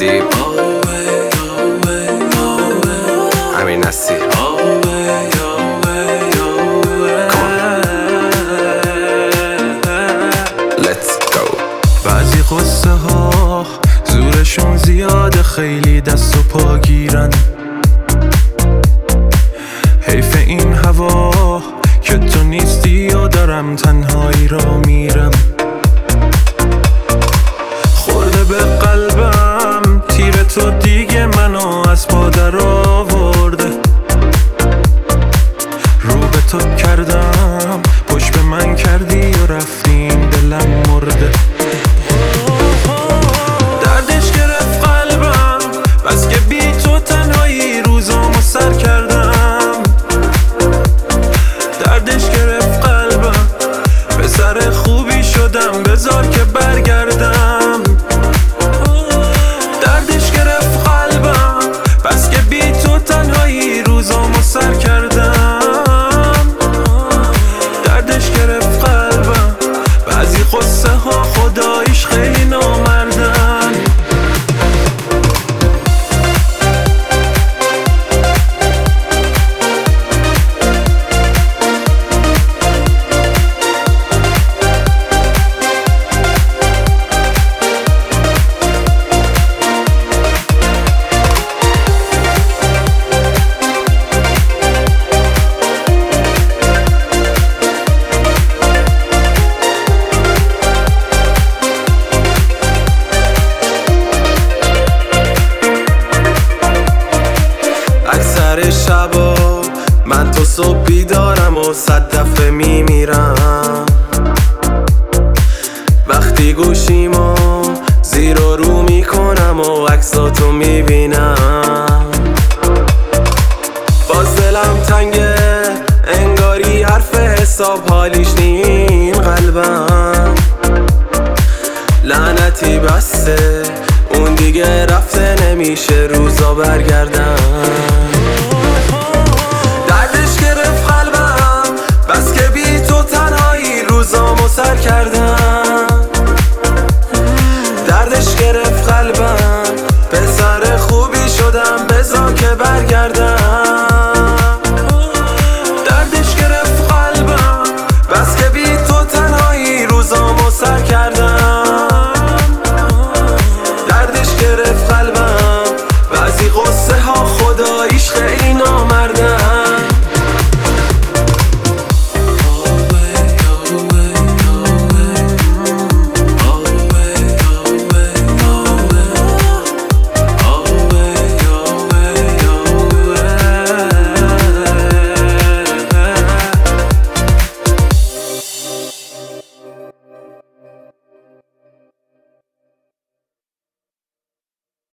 ادیب امیر نصیر بعضی قصه ها زورشون زیاده، خیلی دست و پا گیرن. حیف این هوا که تو نیستی و دارم تنهایی را میرم. خورده به قلبم تیر تو دیگه منو از پا در آورده. رو به تو کردم پشت به من کردی و رفتیم دلم مرده. دردش گرفت قلبم بس که بی تو تنهایی روزامو سر کردم. دردش گرفت قلبم پسر خوبی شدم بذار که برگردم. دردش گرفت قلبم بس که بی تو تنهایی روزامو سر کردم. دردش گرفت قلبم بعضی قصه ها خداییش خیلی نامردن. شبا من تو صبح بیدارم و 100 دفعه میمیرم. وقتی گوشیمو زیر و رو میکنم و عکساتو میبینم. باز دلم تنگه انگاری حرف حساب حالیش نیم قلبم. لعنتی بسته اون دیگه رفته نمیشه روزا برگردن. دردش گرفت قلبم بس که بی تو تنهایی روزامو سر کردم.